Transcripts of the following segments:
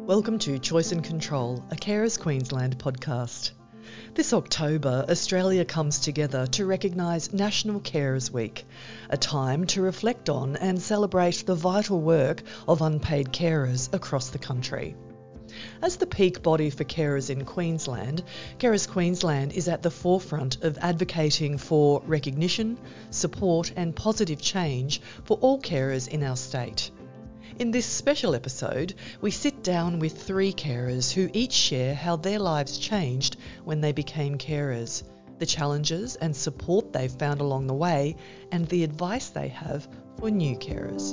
Welcome to Choice and Control, a Carers Queensland podcast. This October, Australia comes together to recognise National Carers Week, a time to reflect on and celebrate the vital work of unpaid carers across the country. As the peak body for carers in Queensland, Carers Queensland is at the forefront of advocating for recognition, support and positive change for all carers in our state. In this special episode, we sit down with three carers who each share how their lives changed when they became carers, the challenges and support they've found along the way, and the advice they have for new carers.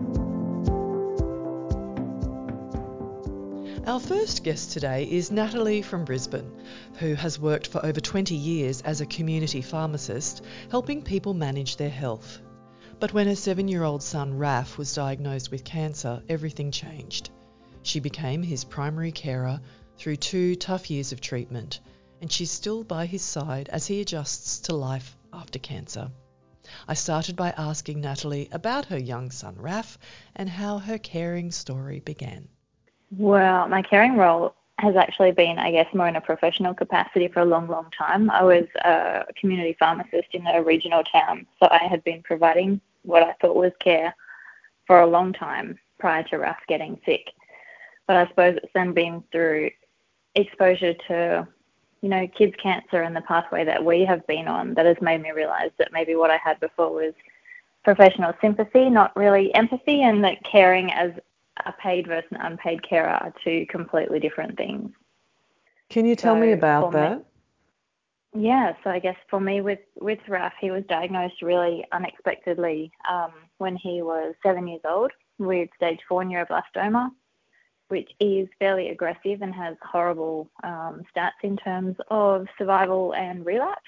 Our first guest today is Natalie from Brisbane, who has worked for over 20 years as a community pharmacist, helping people manage their health. But when her 7-year-old son Raf was diagnosed with cancer, everything changed. She became his primary carer through 2 tough years of treatment, and she's still by his side as he adjusts to life after cancer. I started by asking Natalie about her young son Raf and how her caring story began. Well, my caring role has actually been, I guess, more in a professional capacity for a long, long time. I was a community pharmacist in a regional town, so I had been providing what I thought was care for a long time prior to Raf getting sick. But I suppose it's then been through exposure to, kids' cancer and the pathway that we have been on that has made me realise that maybe what I had before was professional sympathy, not really empathy, and that caring as a paid versus unpaid carer are 2 completely different things. Can you tell me about that? Yeah, so I guess for me with Raf, he was diagnosed really unexpectedly when he was 7 years old with stage 4 neuroblastoma, which is fairly aggressive and has horrible stats in terms of survival and relapse.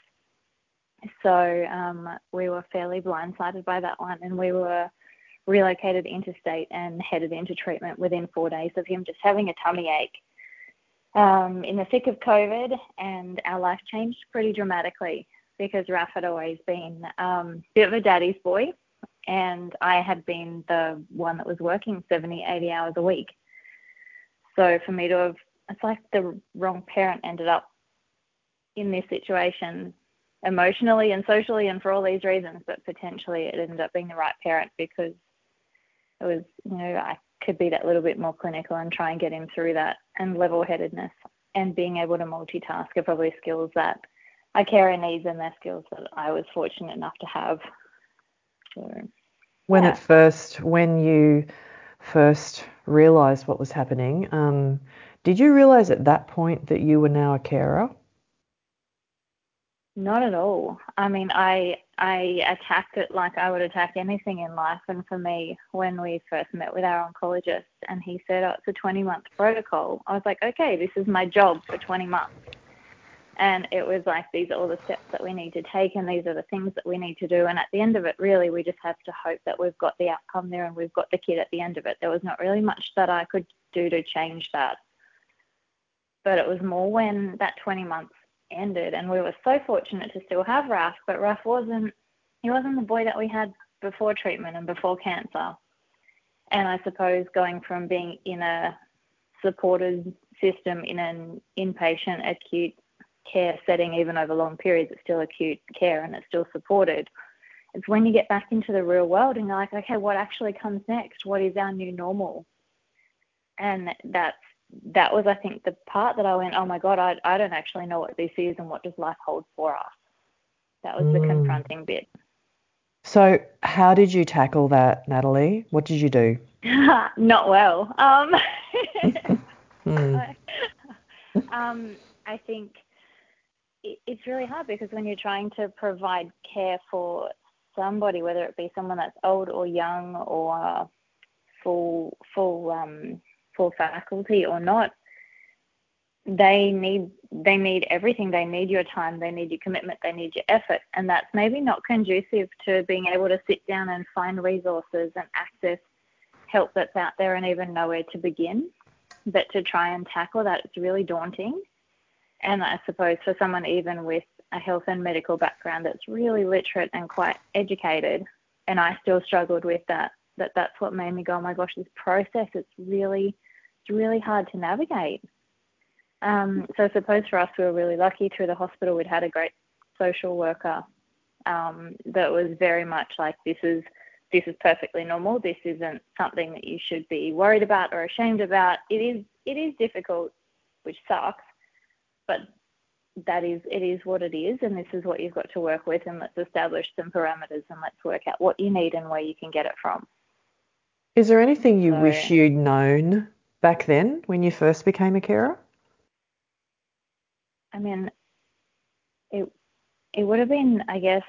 So we were fairly blindsided by that one, and we were relocated interstate and headed into treatment within 4 days of him just having a tummy ache. In the thick of COVID, and our life changed pretty dramatically because Raf had always been a bit of a daddy's boy, and I had been the one that was working 70, 80 hours a week. So for me to have, it's like the wrong parent ended up in this situation emotionally and socially and for all these reasons, but potentially it ended up being the right parent because it was, I could be that little bit more clinical and try and get him through that, and level-headedness and being able to multitask are probably skills that a carer needs, and they're skills that I was fortunate enough to have. So, When you first realised what was happening, did you realise at that point that you were now a carer? Not at all. I mean, I attacked it like I would attack anything in life. And for me, when we first met with our oncologist and he said, it's a 20-month protocol, I was like, okay, this is my job for 20 months. And it was like, these are all the steps that we need to take, and these are the things that we need to do. And at the end of it, really, we just have to hope that we've got the outcome there and we've got the kid at the end of it. There was not really much that I could do to change that. But it was more when that 20 months ended, and we were so fortunate to still have Raf, but Raf wasn't the boy that we had before treatment and before cancer. And I suppose going from being in a supported system in an inpatient acute care setting, even over long periods, it's still acute care and it's still supported. It's when you get back into the real world and you're like, okay, what actually comes next? What is our new normal? And that was, I think, the part that I went, oh my God, I don't actually know what this is and what does life hold for us. That was the confronting bit. So how did you tackle that, Natalie? What did you do? Not well. I think it's really hard because when you're trying to provide care for somebody, whether it be someone that's old or young or full faculty or not, they need everything. They need your time, they need your commitment, they need your effort, and that's maybe not conducive to being able to sit down and find resources and access help that's out there and even know where to begin. But to try and tackle that, it's really daunting. And I suppose for someone even with a health and medical background that's really literate and quite educated, and I still struggled with that's what made me go, oh my gosh, this process, it's really really hard to navigate. So I suppose for us, we were really lucky through the hospital. We'd had a great social worker that was very much like, this is perfectly normal. This isn't something that you should be worried about or ashamed about. It is difficult, which sucks, but it is what it is, and this is what you've got to work with, and let's establish some parameters and let's work out what you need and where you can get it from. Is there anything you wish you'd known back then when you first became a carer? I mean, it would have been, I guess,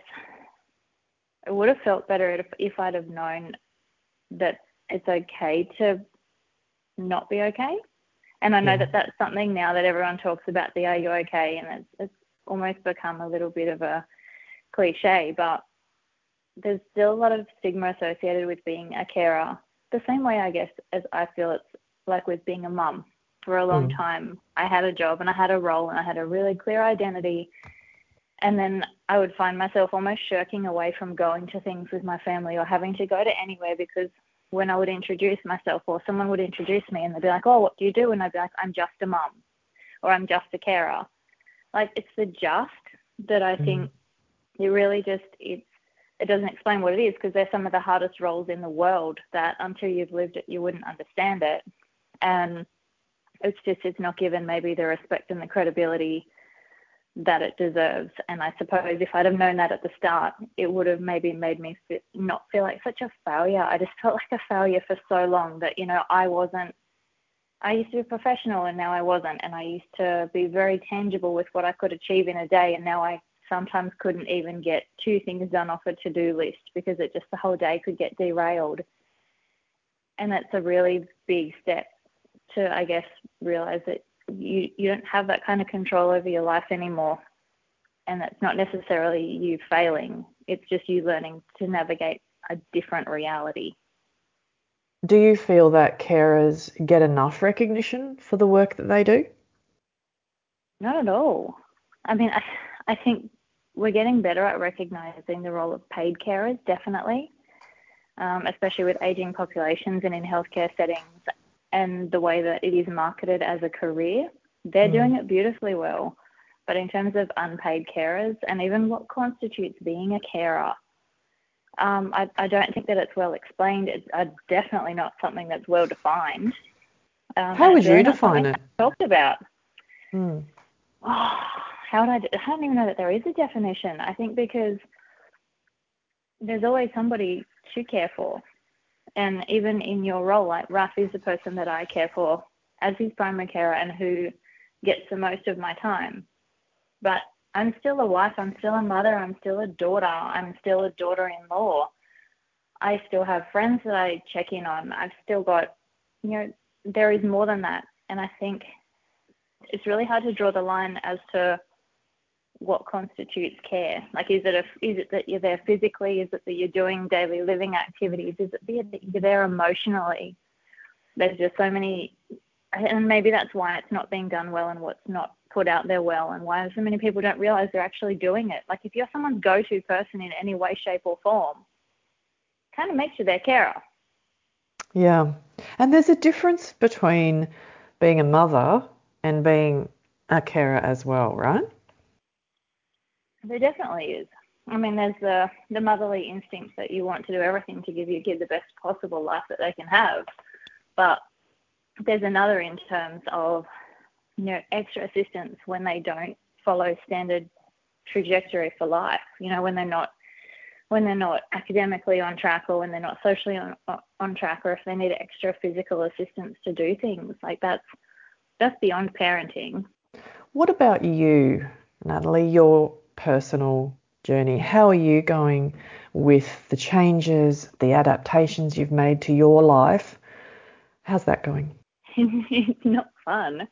it would have felt better if I'd have known that it's okay to not be okay. And I know that that's something now that everyone talks about, the are you okay? And it's almost become a little bit of a cliche, but there's still a lot of stigma associated with being a carer. The same way, I guess, as I feel it's like with being a mum. For a long time, I had a job and I had a role and I had a really clear identity. And then I would find myself almost shirking away from going to things with my family or having to go to anywhere, because when I would introduce myself or someone would introduce me and they'd be like, oh, what do you do? And I'd be like, I'm just a mum, or I'm just a carer. Like, it's the just that I think it really just, it doesn't explain what it is, because they're some of the hardest roles in the world that until you've lived it, you wouldn't understand it. And it's not given maybe the respect and the credibility that it deserves. And I suppose if I'd have known that at the start, it would have maybe made me not feel like such a failure. I just felt like a failure for so long that, I used to be professional and now I wasn't. And I used to be very tangible with what I could achieve in a day. And now I sometimes couldn't even get 2 things done off a to-do list because the whole day could get derailed. And that's a really big step to, I guess, realize that you don't have that kind of control over your life anymore. And that's not necessarily you failing. It's just you learning to navigate a different reality. Do you feel that carers get enough recognition for the work that they do? Not at all. I mean, I think we're getting better at recognising the role of paid carers, definitely, especially with ageing populations and in healthcare settings, and the way that it is marketed as a career. They're doing it beautifully well. But in terms of unpaid carers and even what constitutes being a carer, I don't think that it's well explained. It's definitely not something that's well defined. How would you define it? Talked about. Oh, I don't even know that there is a definition. I think because there's always somebody to care for. And even in your role, like Raf is the person that I care for as his primary carer and who gets the most of my time. But I'm still a wife, I'm still a mother, I'm still a daughter, I'm still a daughter-in-law. I still have friends that I check in on. I've still got, there is more than that. And I think it's really hard to draw the line as to what constitutes care. Like, is it that you're there physically? Is it that you're doing daily living activities? Is it that you're there emotionally? There's just so many, and maybe that's why it's not being done well and what's not put out there well, and why so many people don't realize they're actually doing it. Like, if you're someone's go-to person in any way, shape or form, it kind of makes you their carer. Yeah. And there's a difference between being a mother and being a carer as well, right? There definitely is. I mean, there's the motherly instinct that you want to do everything to give your kid the best possible life that they can have. But there's another in terms of, extra assistance when they don't follow standard trajectory for life. When they're not academically on track, or when they're not socially on track, or if they need extra physical assistance to do things. Like, that's beyond parenting. What about you, Natalie, your personal journey? How are you going with the changes, the adaptations you've made to your life? How's that going? It's not fun.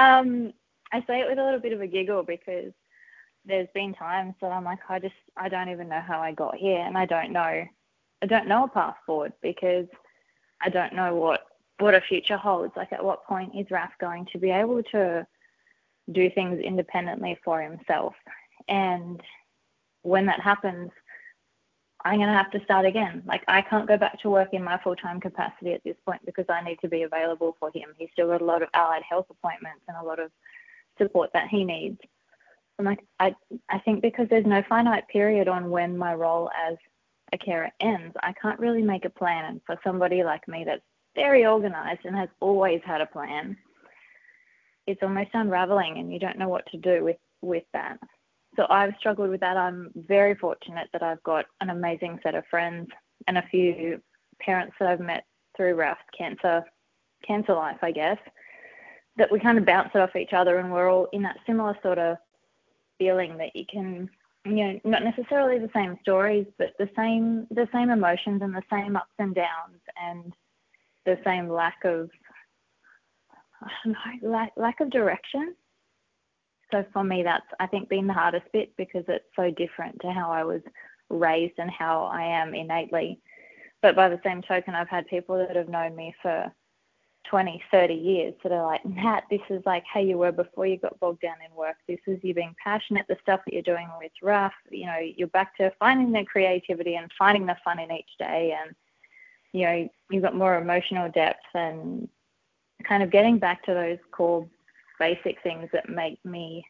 I say it with a little bit of a giggle, because there's been times that I'm like, I don't even know how I got here, and I don't know a path forward, because I don't know what a future holds. Like, at what point is Raf going to be able to do things independently for himself? And when that happens, I'm going to have to start again. Like, I can't go back to work in my full-time capacity at this point because I need to be available for him. He's still got a lot of allied health appointments and a lot of support that he needs. I'm like, I think because there's no finite period on when my role as a carer ends, I can't really make a plan. And for somebody like me that's very organized and has always had a plan, it's almost unraveling and you don't know what to do with that. So I've struggled with that. I'm very fortunate that I've got an amazing set of friends and a few parents that I've met through Ralph's cancer life, I guess, that we kind of bounce it off each other, and we're all in that similar sort of feeling that you can, not necessarily the same stories, but the same emotions and the same ups and downs and the same lack of direction. So for me, that's, I think, been the hardest bit because it's so different to how I was raised and how I am innately. But by the same token, I've had people that have known me for 20, 30 years that are like, Nat, this is like how you were before you got bogged down in work. This is you being passionate, the stuff that you're doing with Raf, you're back to finding the creativity and finding the fun in each day. And, you've got more emotional depth and kind of getting back to those core basic things that make me,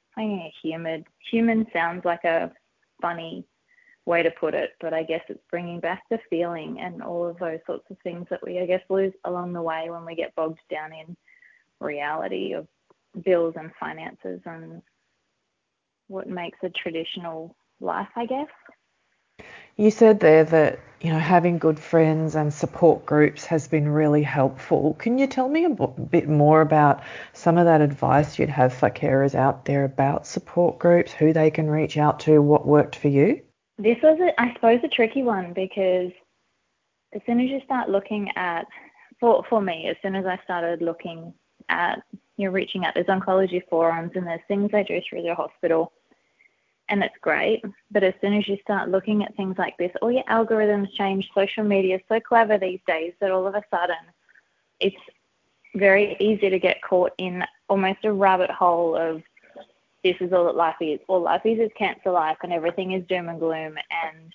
human sounds like a funny way to put it, but I guess it's bringing back the feeling and all of those sorts of things that we, I guess, lose along the way when we get bogged down in reality of bills and finances and what makes a traditional life, I guess. You said there that, having good friends and support groups has been really helpful. Can you tell me a bit more about some of that advice you'd have for carers out there about support groups, who they can reach out to, what worked for you? This was, I suppose, a tricky one because as soon as you start looking at, for me, as soon as I started looking at, reaching out, there's oncology forums and there's things they do through the hospital, and it's great. But as soon as you start looking at things like this, all your algorithms change. Social media is so clever these days that all of a sudden it's very easy to get caught in almost a rabbit hole of this is all that life is. All life is cancer life and everything is doom and gloom. And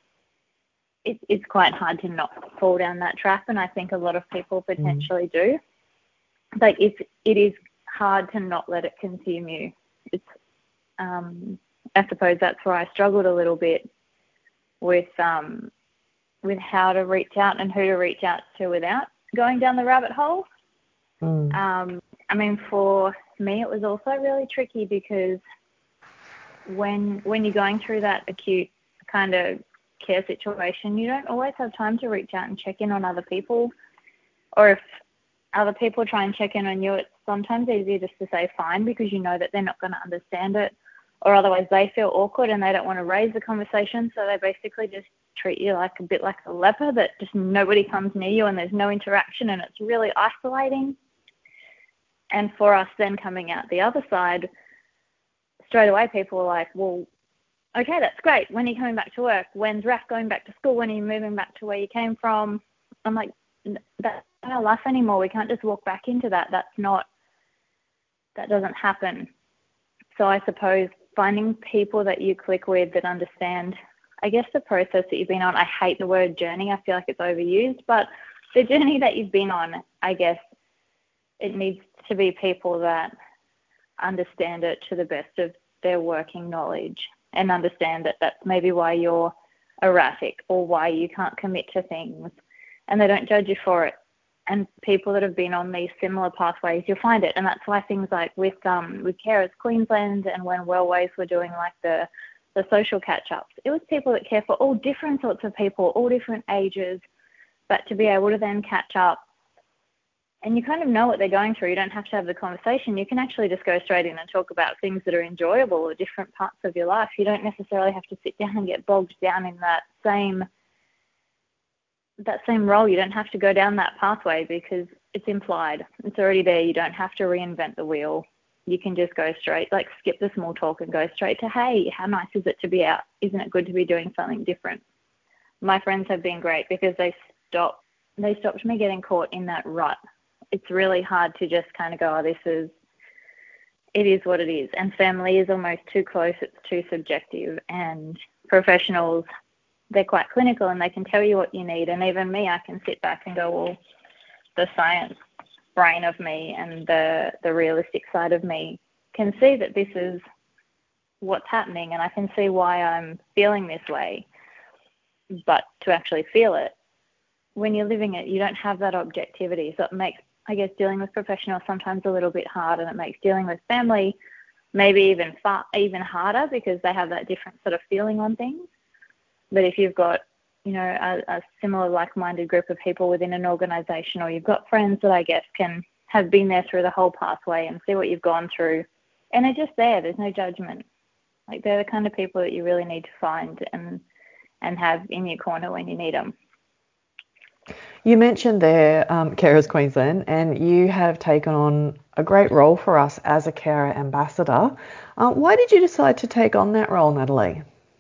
it's quite hard to not fall down that trap. And I think a lot of people potentially do. Like it is hard to not let it consume you. It's, I suppose that's where I struggled a little bit with how to reach out and who to reach out to without going down the rabbit hole. For me, it was also really tricky because when you're going through that acute kind of care situation, you don't always have time to reach out and check in on other people. Or if other people try and check in on you, it's sometimes easier just to say fine because you know that they're not going to understand it. Or otherwise they feel awkward and they don't want to raise the conversation, so they basically just treat you like a bit like a leper, that just nobody comes near you and there's no interaction and it's really isolating. And for us then coming out the other side, straight away people were like, well, okay, that's great. When are you coming back to work? When's Raf going back to school? When are you moving back to where you came from? I'm like, that's not our life anymore. We can't just walk back into that. That doesn't happen. So I suppose finding people that you click with that understand, I guess, the process that you've been on. I hate the word journey. I feel like it's overused, but the journey that you've been on, I guess it needs to be people that understand it to the best of their working knowledge and understand that that's maybe why you're erratic or why you can't commit to things, and they don't judge you for it. And people that have been on these similar pathways, you'll find it. And that's why things like with Carers Queensland and when Wellways were doing like the social catch-ups, it was people that care for all different sorts of people, all different ages, but to be able to then catch up and you kind of know what they're going through. You don't have to have the conversation. You can actually just go straight in and talk about things that are enjoyable or different parts of your life. You don't necessarily have to sit down and get bogged down in that same role. You don't have to go down that pathway because it's implied. It's already there. You don't have to reinvent the wheel. You can just go straight, like skip the small talk and go straight to, hey, how nice is it to be out? Isn't it good to be doing something different? My friends have been great because they stopped me getting caught in that rut. It's really hard to just kind of go, it is what it is. And family is almost too close. It's too subjective. And professionals they're quite clinical and they can tell you what you need. And even me, I can sit back and go, well, the science brain of me and the realistic side of me can see that this is what's happening, and I can see why I'm feeling this way. But to actually feel it, when you're living it, you don't have that objectivity. So it makes, I guess, dealing with professionals sometimes a little bit hard, and it makes dealing with family maybe even harder because they have that different sort of feeling on things. But if you've got, you know, a similar like-minded group of people within an organisation, or you've got friends that I guess can have been there through the whole pathway and see what you've gone through, and they're just there. There's no judgment. Like, they're the kind of people that you really need to find and have in your corner when you need them. You mentioned there Carers Queensland, and you have taken on a great role for us as a carer ambassador. Why did you decide to take on that role, Natalie?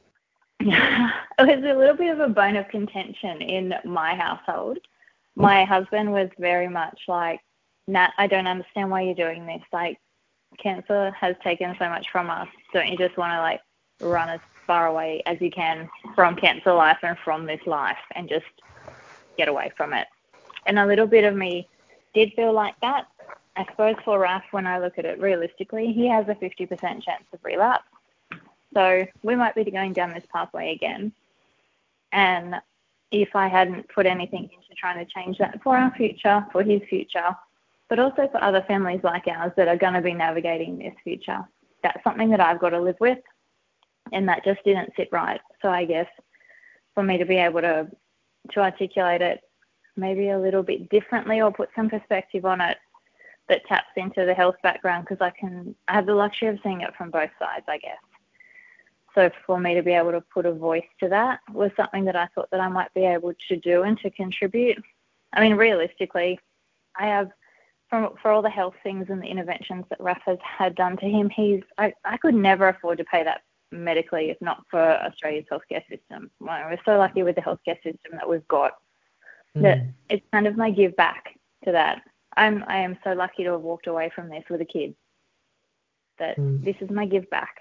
It was a little bit of a bone of contention in my household. My husband was very much like, Nat, I don't understand why you're doing this. Like, cancer has taken so much from us. Don't you just want to, like, run as far away as you can from cancer life and from this life and just get away from it? And a little bit of me did feel like that. I suppose for Raf, when I look at it realistically, he has a 50% chance of relapse. So we might be going down this pathway again. And if I hadn't put anything into trying to change that for our future, for his future, but also for other families like ours that are going to be navigating this future, that's something that I've got to live with. And that just didn't sit right. So I guess for me to be able to articulate it maybe a little bit differently or put some perspective on it that taps into the health background, because I have the luxury of seeing it from both sides, I guess. So for me to be able to put a voice to that was something that I thought that I might be able to do and to contribute. I mean, realistically, I have, for all the health things and the interventions that Raf has had done to him, I could never afford to pay that medically if not for Australia's healthcare system. We're so lucky with the healthcare system that we've got that it's kind of my give back to that. I am so lucky to have walked away from this with a kid, that this is my give back.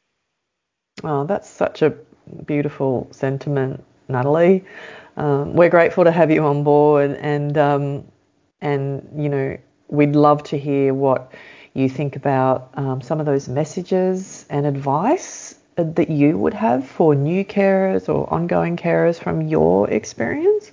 Oh, that's such a beautiful sentiment, Natalie. We're grateful to have you on board, and you know, we'd love to hear what you think about some of those messages and advice that you would have for new carers or ongoing carers from your experience.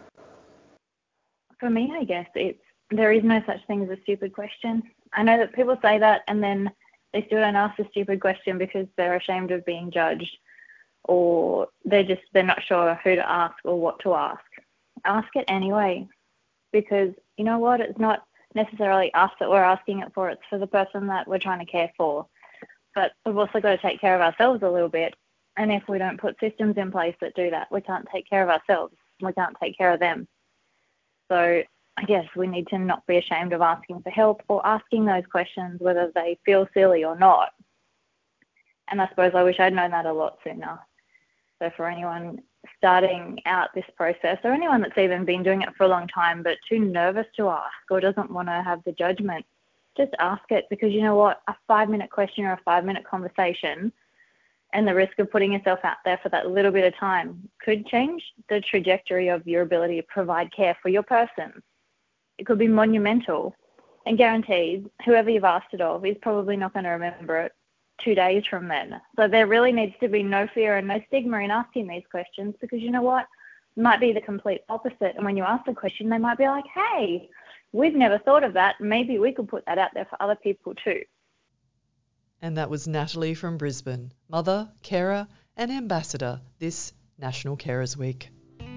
For me, I guess there is no such thing as a stupid question. I know that people say that and then they still don't ask the stupid question because they're ashamed of being judged, or they're not sure who to ask or what to ask. Ask it anyway, because you know what? It's not necessarily us that we're asking it for. It's for the person that we're trying to care for. But we've also got to take care of ourselves a little bit. And if we don't put systems in place that do that, we can't take care of ourselves. We can't take care of them. So I guess we need to not be ashamed of asking for help or asking those questions, whether they feel silly or not. And I suppose I wish I'd known that a lot sooner. So for anyone starting out this process, or anyone that's even been doing it for a long time but too nervous to ask or doesn't want to have the judgment, just ask it, because you know what? A 5-minute question or a 5-minute conversation and the risk of putting yourself out there for that little bit of time could change the trajectory of your ability to provide care for your person. It could be monumental, and guaranteed whoever you've asked it of is probably not going to remember it 2 days from then. So there really needs to be no fear and no stigma in asking these questions, because you know what? It might be the complete opposite. And when you ask the question, they might be like, hey, we've never thought of that. Maybe we could put that out there for other people too. And that was Natalie from Brisbane, mother, carer and ambassador this National Carers Week.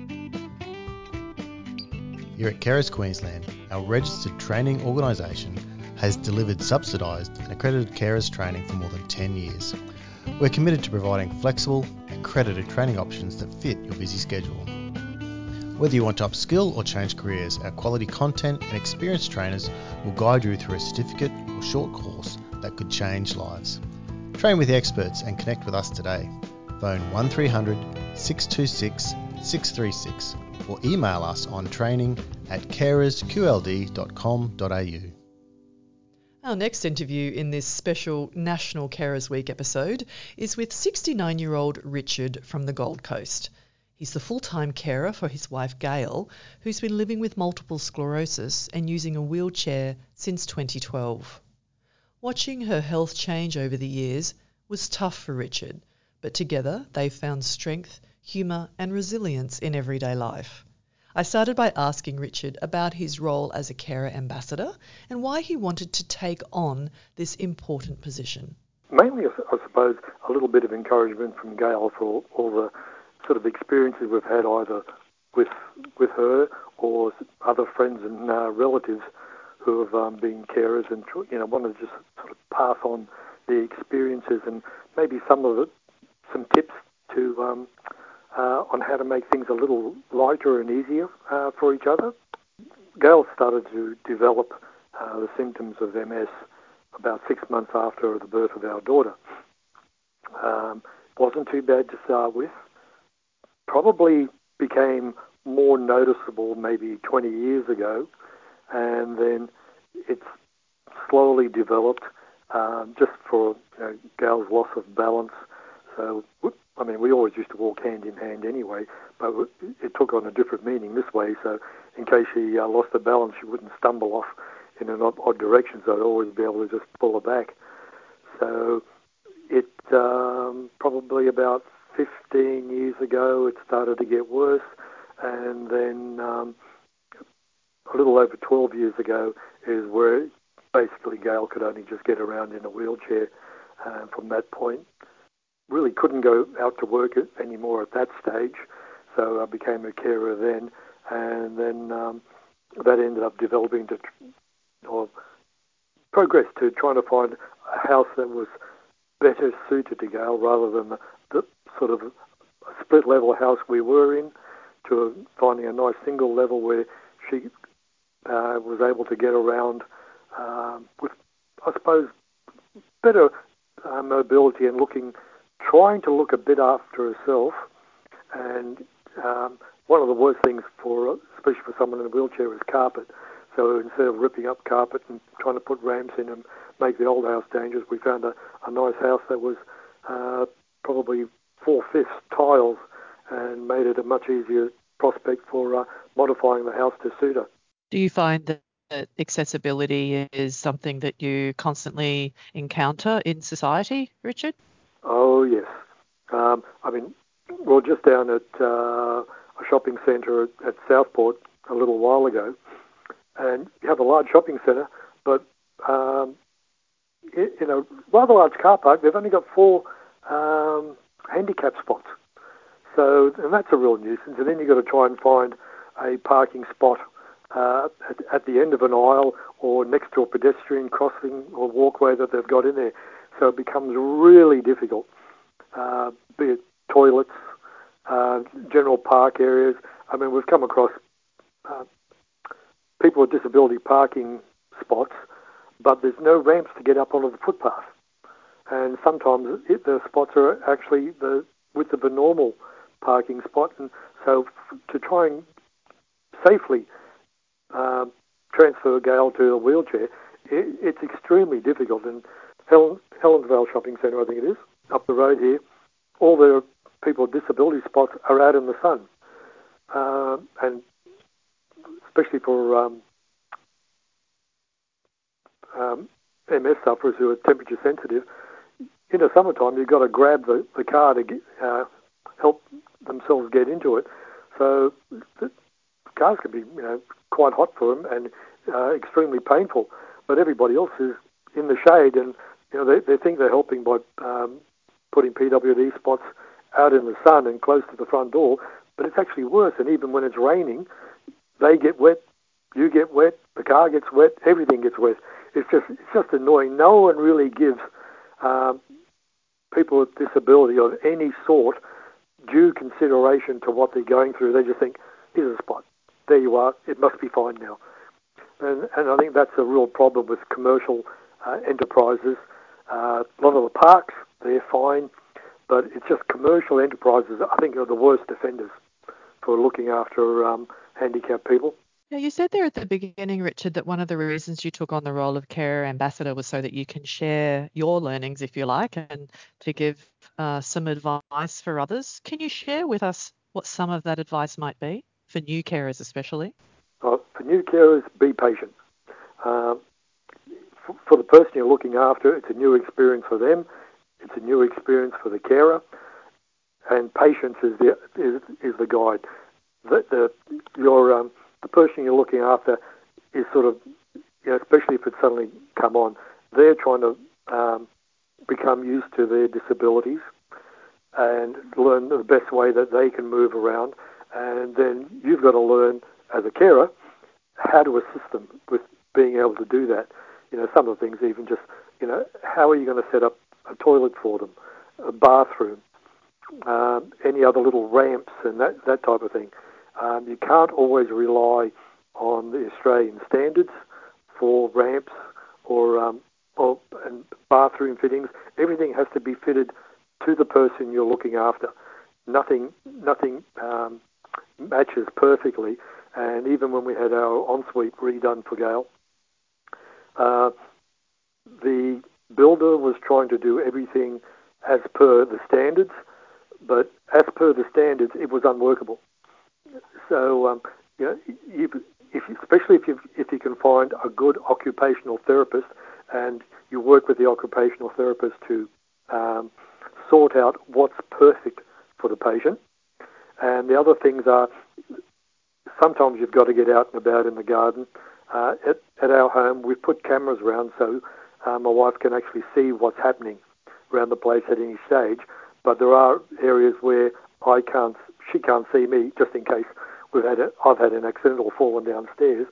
Here at Carers Queensland, our registered training organisation has delivered subsidised and accredited carers training for more than 10 years. We're committed to providing flexible, accredited training options that fit your busy schedule. Whether you want to upskill or change careers, our quality content and experienced trainers will guide you through a certificate or short course that could change lives. Train with the experts and connect with us today. Phone 1300 626 636 or email us on training@carersqld.com.au. Our next interview in this special National Carers Week episode is with 69-year-old Richard from the Gold Coast. He's the full-time carer for his wife Gail, who's been living with multiple sclerosis and using a wheelchair since 2012. Watching her health change over the years was tough for Richard, but together they've found strength, humour and resilience in everyday life. I started by asking Richard about his role as a carer ambassador and why he wanted to take on this important position. Mainly, I suppose, a little bit of encouragement from Gail for all the sort of experiences we've had either with her or other friends and relatives who have been carers, and wanted to just sort of pass on the experiences and maybe some tips to on how to make things a little lighter and easier for each other. Gail started to develop the symptoms of MS about 6 months after the birth of our daughter. Wasn't too bad to start with. Probably became more noticeable maybe 20 years ago, and then it's slowly developed just for Gail's loss of balance. So, we always used to walk hand in hand anyway, but it took on a different meaning this way. So in case she lost her balance, she wouldn't stumble off in an odd direction, so I'd always be able to just pull her back. So it probably about 15 years ago, it started to get worse, and then a little over 12 years ago is where basically Gail could only just get around in a wheelchair. From that point, really couldn't go out to work anymore at that stage, so I became a carer then, and then that ended up developing or progressed to trying to find a house that was better suited to Gail rather than the sort of split-level house we were in, to finding a nice single level where she was able to get around with, I suppose, better mobility and trying to look a bit after herself. And one of the worst things especially for someone in a wheelchair, is carpet. So instead of ripping up carpet and trying to put ramps in and make the old house dangerous, we found a nice house that was probably 4/5 tiles and made it a much easier prospect for modifying the house to suit her. Do you find that accessibility is something that you constantly encounter in society, Richard? Oh, yes. We're just down at a shopping centre at Southport a little while ago, and you have a large shopping centre, but in a rather large car park, they've only got 4 handicap spots. So, and that's a real nuisance. And then you've got to try and find a parking spot at the end of an aisle or next to a pedestrian crossing or walkway that they've got in there. So it becomes really difficult, be it toilets, general park areas. We've come across people with disability parking spots, but there's no ramps to get up onto the footpath. And sometimes the spots are actually the width of a normal parking spot. And so to try and safely transfer Gail to a wheelchair, it's extremely difficult. And Helensvale Shopping Centre, I think it is, up the road here, all the people with disability spots are out in the sun. And especially for MS sufferers who are temperature sensitive, in the summertime you've got to grab the car to help themselves get into it. So the cars can be quite hot for them and extremely painful. But everybody else is in the shade, and they think they're helping by putting PWD spots out in the sun and close to the front door. But it's actually worse. And even when it's raining, they get wet, you get wet, the car gets wet, everything gets wet. It's just annoying. No one really gives people with disability of any sort due consideration to what they're going through. They just think, here's a spot. There you are. It must be fine now. And I think that's a real problem with commercial enterprises. A lot of the parks, they're fine, but it's just commercial enterprises, I think, are the worst offenders for looking after handicapped people. Now, you said there at the beginning, Richard, that one of the reasons you took on the role of carer ambassador was so that you can share your learnings, if you like, and to give some advice for others. Can you share with us what some of that advice might be for new carers especially? For new carers, be patient. For the person you're looking after, it's a new experience for them. It's a new experience for the carer, and patience is the guide. The person you're looking after is sort of, especially if it's suddenly come on, they're trying to become used to their disabilities and learn the best way that they can move around. And then you've got to learn as a carer how to assist them with being able to do that. Some of the things even just, how are you going to set up a toilet for them, a bathroom, any other little ramps and that type of thing. You can't always rely on the Australian standards for ramps and bathroom fittings. Everything has to be fitted to the person you're looking after. Nothing matches perfectly. And even when we had our ensuite redone for Gail, the builder was trying to do everything as per the standards, but as per the standards, it was unworkable. So, especially if you can find a good occupational therapist, and you work with the occupational therapist to sort out what's perfect for the patient. And the other things are, sometimes you've got to get out and about in the garden. At our home, we've put cameras around so my wife can actually see what's happening around the place at any stage. But there are areas where she can't see me, just in case I've had an accident or fallen downstairs.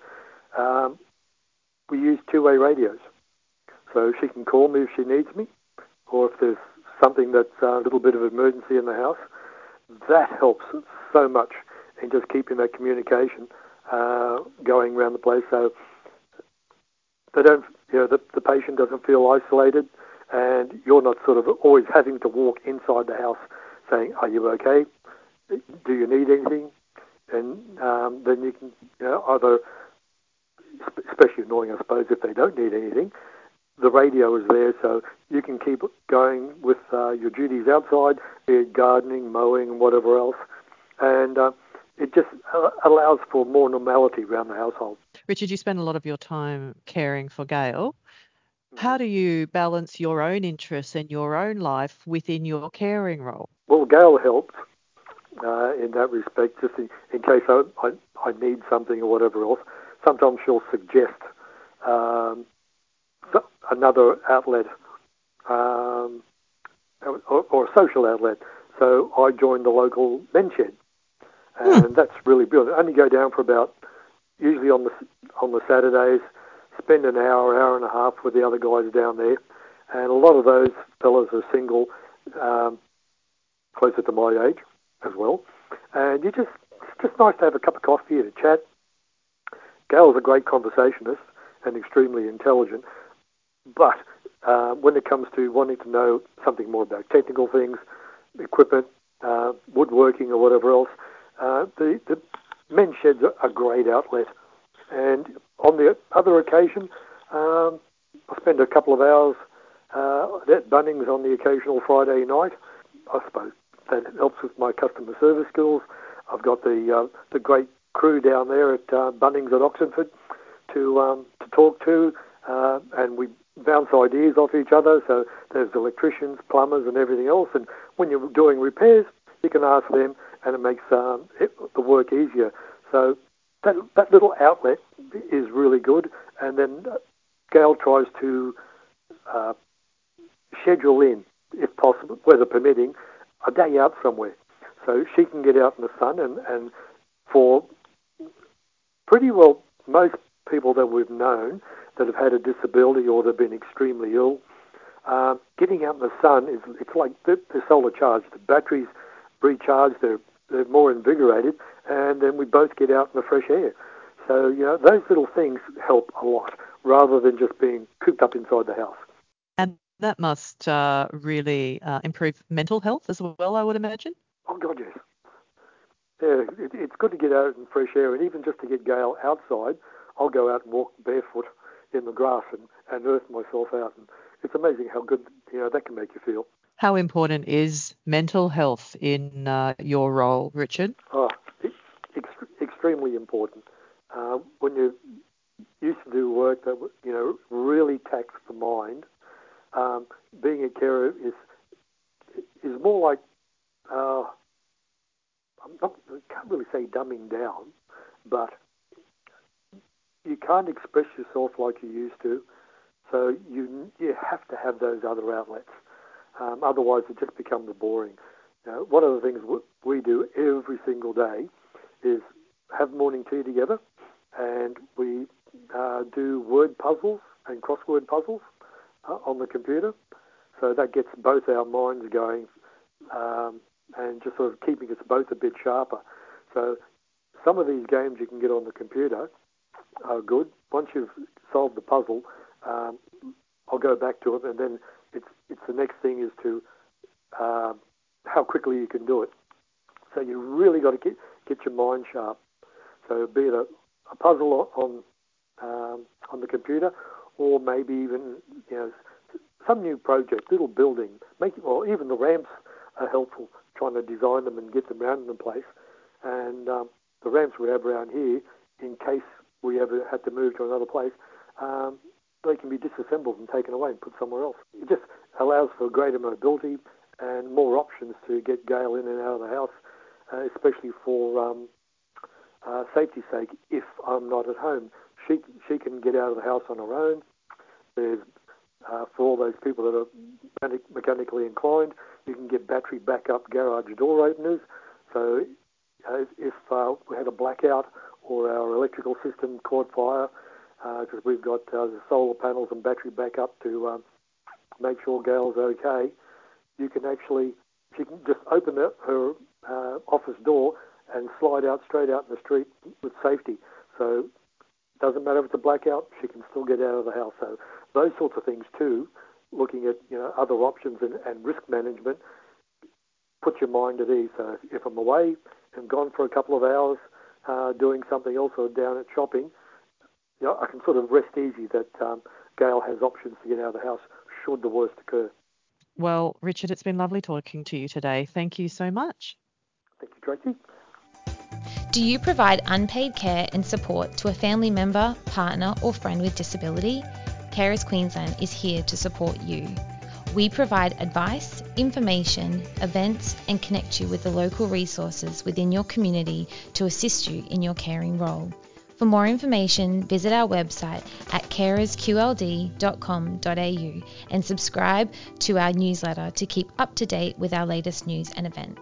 We use two-way radios, so she can call me if she needs me, or if there's something that's a little bit of emergency in the house. That helps so much in just keeping that communication going around the place, so they don't, the patient doesn't feel isolated, and you're not sort of always having to walk inside the house saying, "Are you okay? Do you need anything?" And then you can, either, especially annoying, I suppose, if they don't need anything, the radio is there, so you can keep going with your duties outside, be it gardening, mowing, and whatever else. And it just allows for more normality around the household. Richard, you spend a lot of your time caring for Gail. How do you balance your own interests and your own life within your caring role? Well, Gail helps in that respect, just in case I need something or whatever else. Sometimes she'll suggest another outlet or a social outlet. So I joined the local men's shed, and that's really brilliant. I only go down for usually on the Saturdays, spend an hour and a half with the other guys down there, and a lot of those fellas are single, closer to my age as well, and it's just nice to have a cup of coffee and a chat. Gail's a great conversationist and extremely intelligent, but when it comes to wanting to know something more about technical things, equipment, woodworking or whatever else, the men's shed's a great outlet. And on the other occasion, I spend a couple of hours at Bunnings on the occasional Friday night. I suppose that helps with my customer service skills. I've got the great crew down there at Bunnings at Oxenford to talk to, and we bounce ideas off each other. So there's electricians, plumbers, and everything else. And when you're doing repairs, you can ask them, and it makes the work easier. So that little outlet is really good. And then Gail tries to schedule in, if possible, weather permitting, a day out somewhere, so she can get out in the sun. And for pretty well most people that we've known that have had a disability or they've been extremely ill, getting out in the sun it's like they're solar charged. The batteries recharge, they're more invigorated, and then we both get out in the fresh air. So, those little things help a lot, rather than just being cooped up inside the house. And that must really improve mental health as well, I would imagine? Oh, God, yes. Yeah, it's good to get out in fresh air, and even just to get Gail outside, I'll go out and walk barefoot in the grass and earth myself out. And it's amazing how good, that can make you feel. How important is mental health in your role, Richard? Oh, extremely important. When you used to do work that really taxed the mind, being a carer is more like I can't really say dumbing down, but you can't express yourself like you used to. So you have to have those other outlets. Otherwise, it just becomes boring. One of the things we do every single day is have morning tea together, and we do word puzzles and crossword puzzles on the computer. So that gets both our minds going and just sort of keeping us both a bit sharper. So some of these games you can get on the computer are good. Once you've solved the puzzle, I'll go back to it, and then it's the next thing is to how quickly you can do it. So you really got to get your mind sharp. So be it a puzzle on the computer, or maybe even some new project, little building, or even the ramps are helpful. Trying to design them and get them around in the place, and the ramps we have around here, in case we ever had to move to another place, they can be disassembled and taken away and put somewhere else. It just allows for greater mobility and more options to get Gail in and out of the house, especially for safety's sake. If I'm not at home, she can get out of the house on her own. There's for all those people that are mechanically inclined, you can get battery backup garage door openers. So if we had a blackout or our electrical system caught fire, because we've got the solar panels and battery backup to make sure Gail's okay, she can just open her office door and slide out straight out in the street with safety. So it doesn't matter if it's a blackout, she can still get out of the house. So those sorts of things too, looking at other options and risk management, put your mind at ease. So if I'm away and gone for a couple of hours doing something else or down at shopping, I can sort of rest easy that Gail has options to get out of the house should the worst occur. Well, Richard, it's been lovely talking to you today. Thank you so much. Thank you, Tracy. Do you provide unpaid care and support to a family member, partner or friend with disability? Carers Queensland is here to support you. We provide advice, information, events and connect you with the local resources within your community to assist you in your caring role. For more information, visit our website at carersqld.com.au and subscribe to our newsletter to keep up to date with our latest news and events.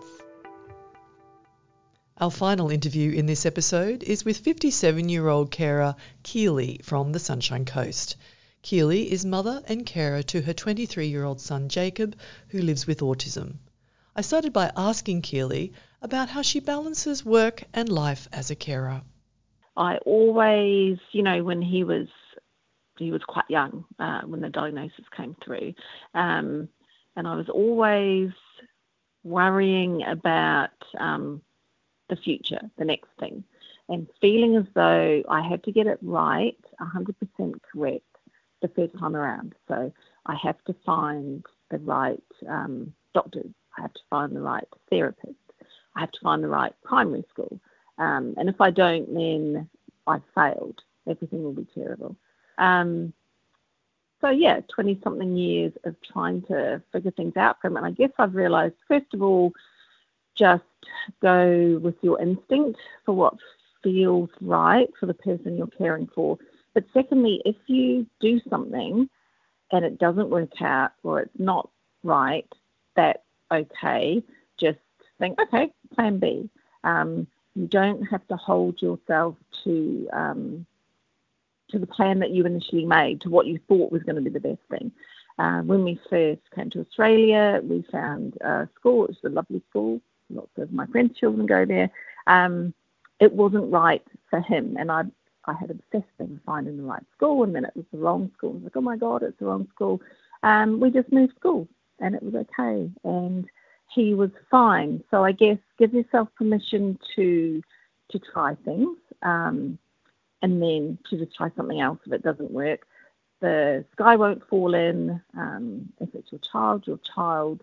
Our final interview in this episode is with 57-year-old carer Keely from the Sunshine Coast. Keely is mother and carer to her 23-year-old son Jacob, who lives with autism. I started by asking Keely about how she balances work and life as a carer. I always, when he was quite young when the diagnosis came through, and I was always worrying about the future, the next thing, and feeling as though I had to get it right, 100% correct the first time around. So I have to find the right doctors, I have to find the right therapist, I have to find the right primary school. And if I don't, then I've failed. Everything will be terrible. So 20-something years of trying to figure things out from it. And I guess I've realised, first of all, just go with your instinct for what feels right for the person you're caring for. But secondly, if you do something and it doesn't work out or it's not right, that's okay. Just think, okay, plan B. You don't have to hold yourself to the plan that you initially made, to what you thought was going to be the best thing. When we first came to Australia, we found a school. It was a lovely school. Lots of my friends' children go there. It wasn't right for him, and I had obsessed in finding the right school, and then it was the wrong school. I was like, oh my God, it's the wrong school. We just moved schools, and it was okay, and he was fine. So I guess give yourself permission to try things, and then to just try something else if it doesn't work. The sky won't fall in. If it's your child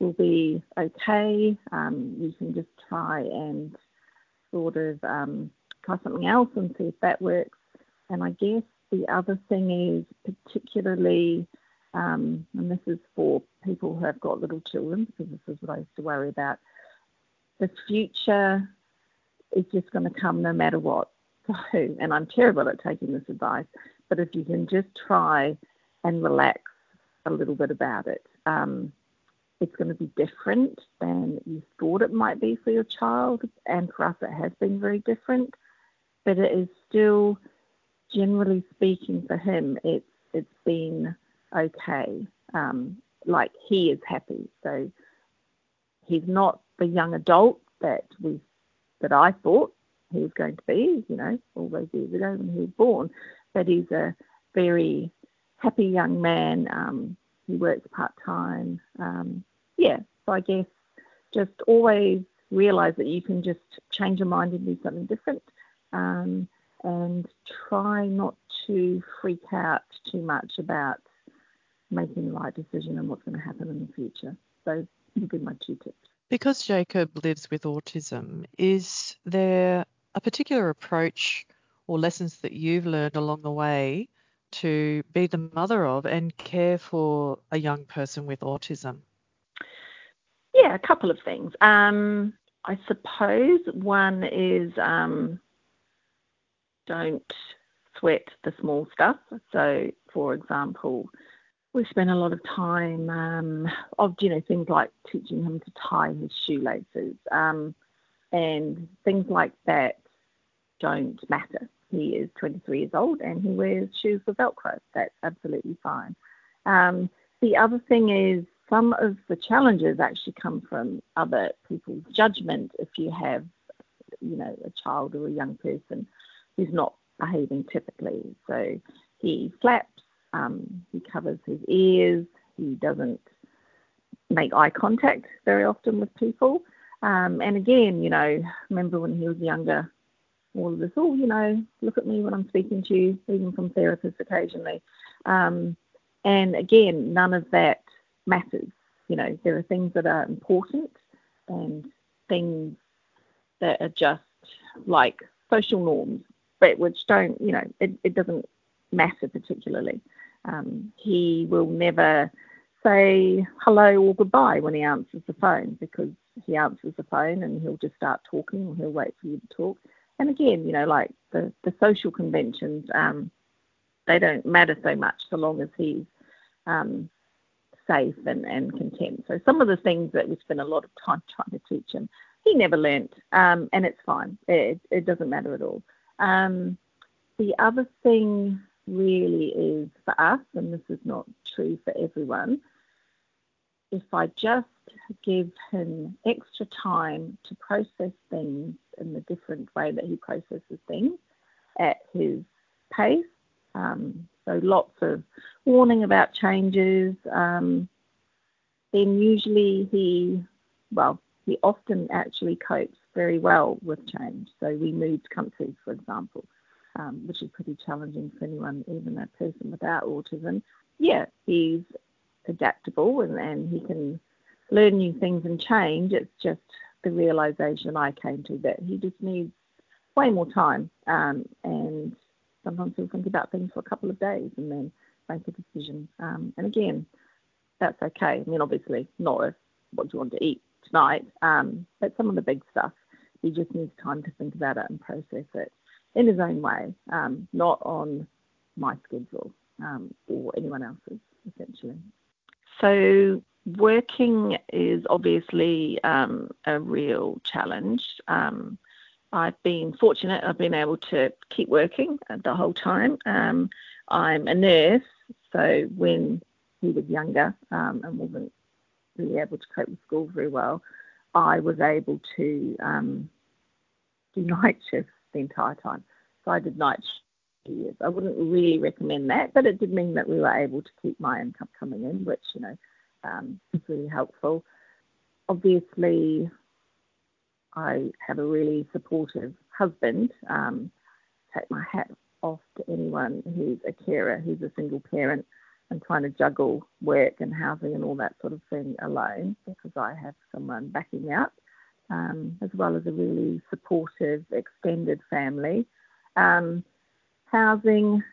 will be okay. You can just try and sort of try something else and see if that works. And I guess the other thing is particularly, and this is for people who have got little children, because this is what I used to worry about, the future is just going to come no matter what. So, and I'm terrible at taking this advice, but if you can just try and relax a little bit about it, it's going to be different than you thought it might be for your child, and for us it has been very different, but it is still, generally speaking, for him, it's been okay. Like, he is happy. So he's not the young adult that I thought he was going to be, all those years ago when he was born, but he's a very happy young man. He works part-time. So I guess just always realise that you can just change your mind and do something different, and try not to freak out too much about making the right decision and what's going to happen in the future. So would be my 2 tips. Because Jacob lives with autism, is there a particular approach or lessons that you've learned along the way to be the mother of and care for a young person with autism? Yeah, a couple of things. I suppose one is don't sweat the small stuff. So, for example, we spend a lot of time of things like teaching him to tie his shoelaces, and things like that don't matter. He is 23 years old and he wears shoes with Velcro. That's absolutely fine. The other thing is, some of the challenges actually come from other people's judgment. If you have, a child or a young person who's not behaving typically, so he flaps, he covers his ears, he doesn't make eye contact very often with people. And again, remember when he was younger, all of this, look at me when I'm speaking to you, even from therapists occasionally. And again, none of that matters. There are things that are important and things that are just like social norms, but which don't, it doesn't matter particularly. He will never say hello or goodbye when he answers the phone, because he answers the phone and he'll just start talking, or he'll wait for you to talk. And again, like the social conventions, they don't matter so much so long as he's safe and content. So some of the things that we spend a lot of time trying to teach him, he never learnt, and it's fine. It doesn't matter at all. The other thing really is for us, and this is not true for everyone, if I just give him extra time to process things in the different way that he processes things at his pace, so lots of warning about changes, then usually he often actually copes very well with change. So we moved countries, for example, which is pretty challenging for anyone, even a person without autism. Yeah, he's adaptable and he can learn new things and change. It's just the realization I came to that he just needs way more time, and sometimes he'll think about things for a couple of days and then make a decision. And again, that's okay. I mean, obviously, not what do you want to eat tonight, but some of the big stuff, he just needs time to think about it and process it in his own way, not on my schedule or anyone else's, essentially. So working is obviously a real challenge. I've been fortunate. I've been able to keep working the whole time. I'm a nurse, so when he was younger and wasn't really able to cope with school very well, I was able to do night shifts the entire time. So I did night shifts for years. I wouldn't really recommend that, but it did mean that we were able to keep my income coming in, which, is really helpful. Obviously, I have a really supportive husband. Take my hat off to anyone who's a carer, who's a single parent. and trying to juggle work and housing and all that sort of thing alone, because I have someone backing me up, as well as a really supportive extended family. Housing,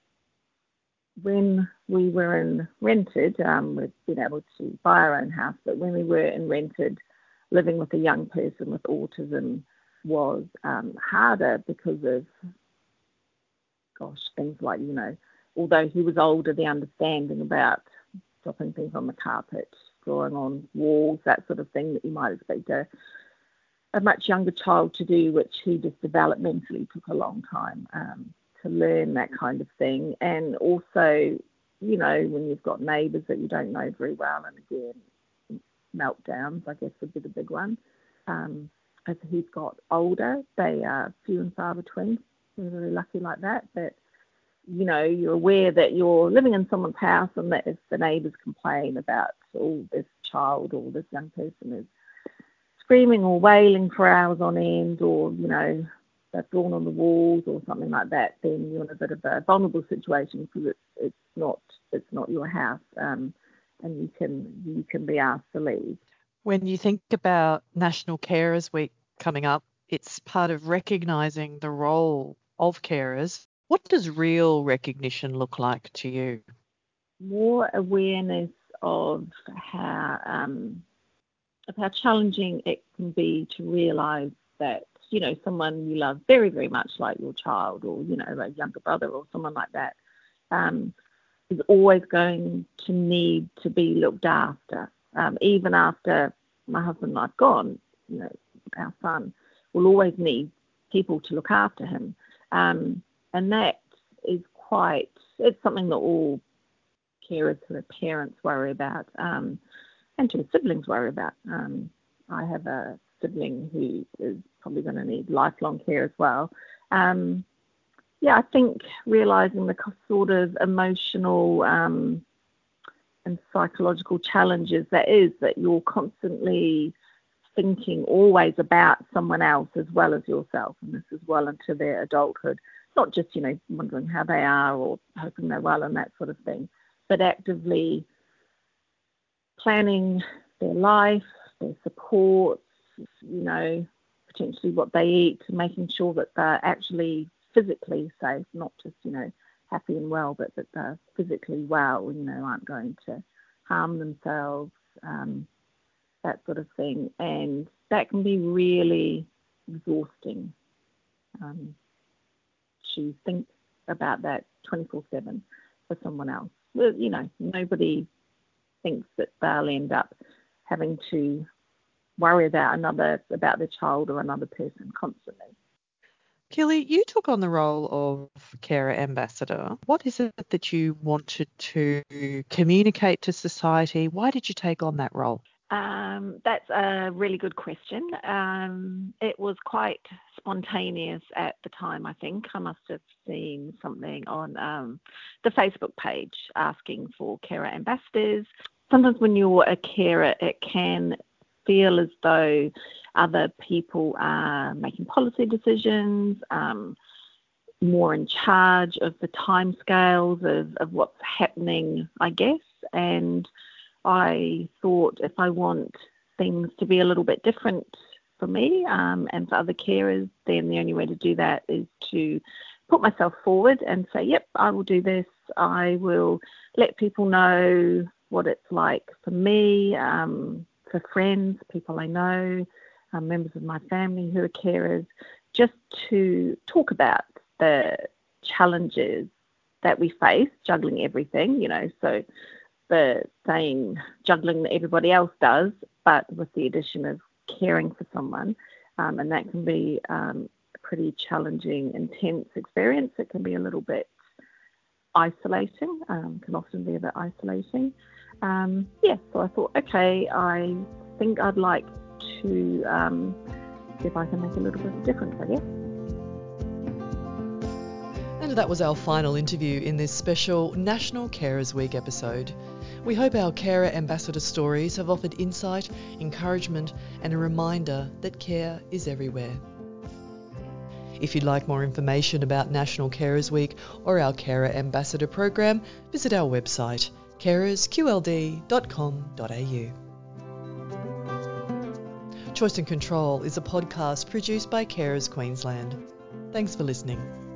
when we were in rented, we've been able to buy our own house, but when we were in rented, living with a young person with autism was harder because of, things like, although he was older, the understanding about dropping things on the carpet, drawing on walls, that sort of thing that you might expect a much younger child to do, which he just developmentally took a long time to learn, that kind of thing. And also, when you've got neighbours that you don't know very well, and again, meltdowns, I guess, would be the big one. As he's got older, they are few and far between. We're very lucky like that. But, you're aware that you're living in someone's house, and that if the neighbours complain about, this child or this young person is screaming or wailing for hours on end, or, they've drawn on the walls or something like that, then you're in a bit of a vulnerable situation, because it's not your house, and you can be asked to leave. When you think about National Carers Week coming up, it's part of recognising the role of carers. What does real recognition look like to you? More awareness of how challenging it can be to realise that, someone you love very, very much, like your child or, a younger brother or someone like that, is always going to need to be looked after. Even after my husband and I've gone, our son will always need people to look after him. And that is it's something that all carers who are parents worry about, and to siblings worry about. I have a sibling who is probably going to need lifelong care as well. I think realising the sort of emotional and psychological challenges that you're constantly thinking always about someone else as well as yourself, and this is well into their adulthood. Not just, wondering how they are or hoping they're well and that sort of thing, but actively planning their life, their support, potentially what they eat, making sure that they're actually physically safe, not just, happy and well, but that they're physically well, aren't going to harm themselves, that sort of thing. And that can be really exhausting. To think about that 24/7 for someone else. Well, nobody thinks that they'll end up having to worry about the child or another person constantly. Killy, you took on the role of carer ambassador. What is it that you wanted to communicate to society? Why did you take on that role? That's a really good question. It was quite spontaneous at the time, I think. I must have seen something on the Facebook page asking for carer ambassadors. Sometimes when you're a carer, it can feel as though other people are making policy decisions, more in charge of the timescales of what's happening, I guess. And I thought, if I want things to be a little bit different for me and for other carers, then the only way to do that is to put myself forward and say, yep, I will do this. I will let people know what it's like for me, for friends, people I know, members of my family who are carers, just to talk about the challenges that we face, juggling everything, so the same juggling that everybody else does, but with the addition of caring for someone. And that can be a pretty challenging, intense experience. It can be a little bit isolating, can often be a bit isolating. So I thought, okay, I think I'd like to see if I can make a little bit of a difference, I guess. And that was our final interview in this special National Carers Week episode. We hope our carer ambassador stories have offered insight, encouragement and a reminder that care is everywhere. If you'd like more information about National Carers Week or our Carer Ambassador program, visit our website carersqld.com.au. Choice and Control is a podcast produced by Carers Queensland. Thanks for listening.